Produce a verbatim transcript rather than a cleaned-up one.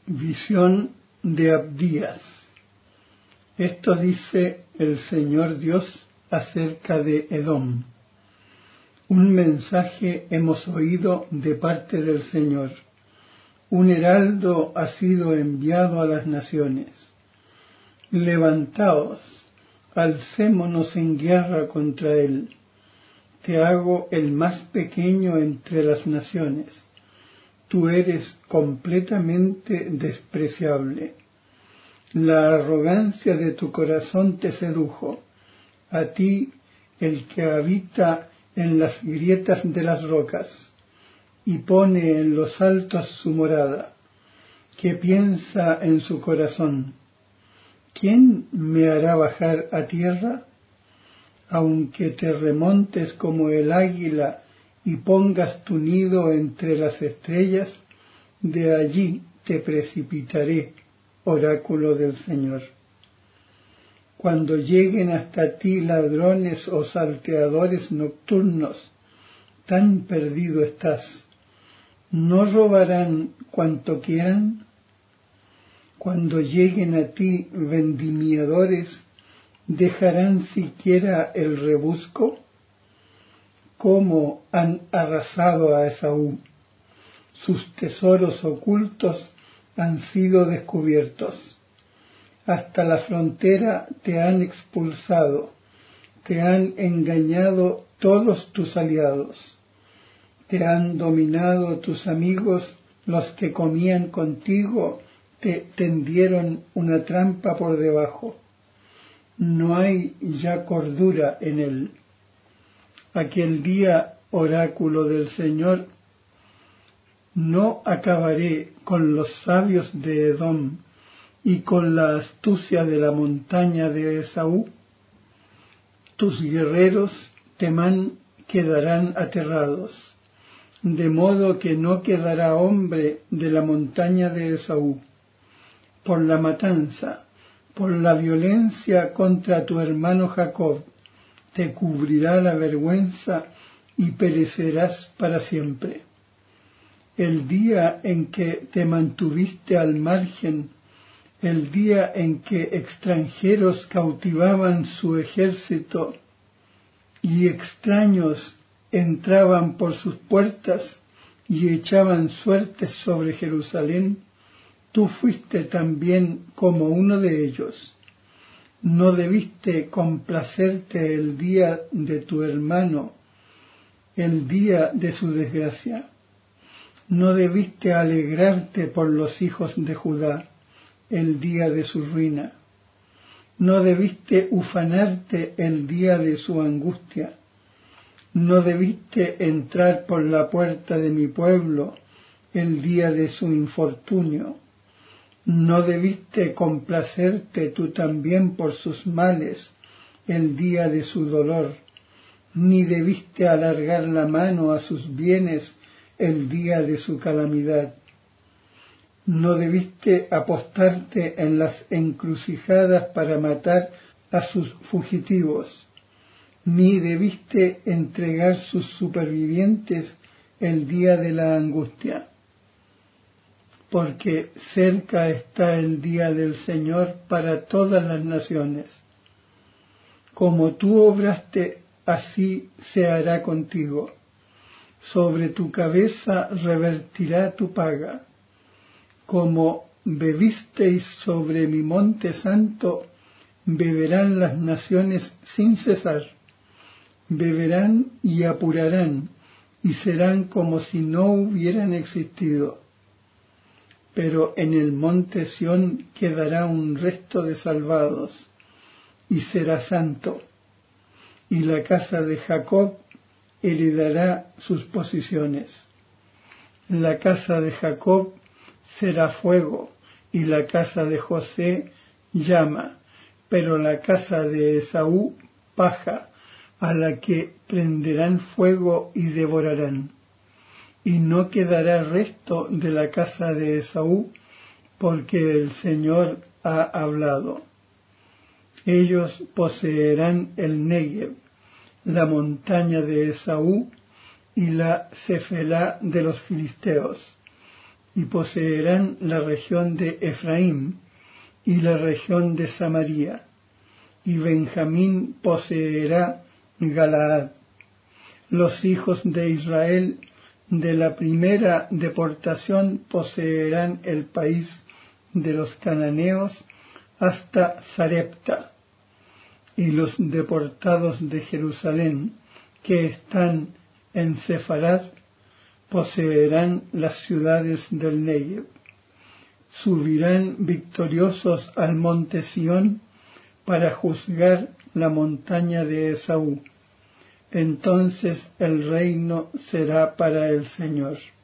Visión de Abdías. Esto dice el Señor Dios acerca de Edom. Un mensaje hemos oído de parte del Señor. Un heraldo ha sido enviado a las naciones. Levantaos, alcémonos en guerra contra él. Te hago el más pequeño entre las naciones. Tú eres completamente despreciable. La arrogancia de tu corazón te sedujo. A ti, el que habita en las grietas de las rocas y pone en los altos su morada, que piensa en su corazón: ¿quién me hará bajar a tierra? Aunque te remontes como el águila y pongas tu nido entre las estrellas, de allí te precipitaré, oráculo del Señor. Cuando lleguen hasta ti ladrones o salteadores nocturnos, tan perdido estás, ¿no robarán cuanto quieran? Cuando lleguen a ti vendimiadores, ¿dejarán siquiera el rebusco? ¿Cómo han arrasado a Esaú? Sus tesoros ocultos han sido descubiertos. Hasta la frontera te han expulsado, te han engañado todos tus aliados. Te han dominado tus amigos, los que comían contigo te tendieron una trampa por debajo. No hay ya cordura en él. Aquel día, oráculo del Señor, no acabaré con los sabios de Edom y con la astucia de la montaña de Esaú. Tus guerreros, Temán, quedarán aterrados, de modo que no quedará hombre de la montaña de Esaú. Por la matanza, por la violencia contra tu hermano Jacob, te cubrirá la vergüenza y perecerás para siempre. El día en que te mantuviste al margen, el día en que extranjeros cautivaban su ejército y extraños entraban por sus puertas y echaban suertes sobre Jerusalén, tú fuiste también como uno de ellos. No debiste complacerte el día de tu hermano, el día de su desgracia. No debiste alegrarte por los hijos de Judá, el día de su ruina. No debiste ufanarte el día de su angustia. No debiste entrar por la puerta de mi pueblo el día de su infortunio. No debiste complacerte tú también por sus males el día de su dolor, ni debiste alargar la mano a sus bienes el día de su calamidad. No debiste apostarte en las encrucijadas para matar a sus fugitivos, ni debiste entregar sus supervivientes el día de la angustia. Porque cerca está el día del Señor para todas las naciones. Como tú obraste, así se hará contigo. Sobre tu cabeza revertirá tu paga. Como bebisteis sobre mi monte santo, beberán las naciones sin cesar. Beberán y apurarán, y serán como si no hubieran existido. Pero en el monte Sión quedará un resto de salvados, y será santo, y la casa de Jacob heredará sus posiciones. La casa de Jacob será fuego, y la casa de José llama, pero la casa de Esaú paja, a la que prenderán fuego y devorarán. Y no quedará resto de la casa de Esaú, porque el Señor ha hablado. Ellos poseerán el Negev, la montaña de Esaú y la Cefelá de los filisteos. y poseerán la región de Efraín y la región de Samaria, y Benjamín poseerá Galaad. Los hijos de Israel de la primera deportación poseerán el país de los cananeos hasta Sarepta, y los deportados de Jerusalén que están en Sefarad poseerán las ciudades del Negev. Subirán victoriosos al monte Sión para juzgar la montaña de Esaú. Entonces el reino será para el Señor.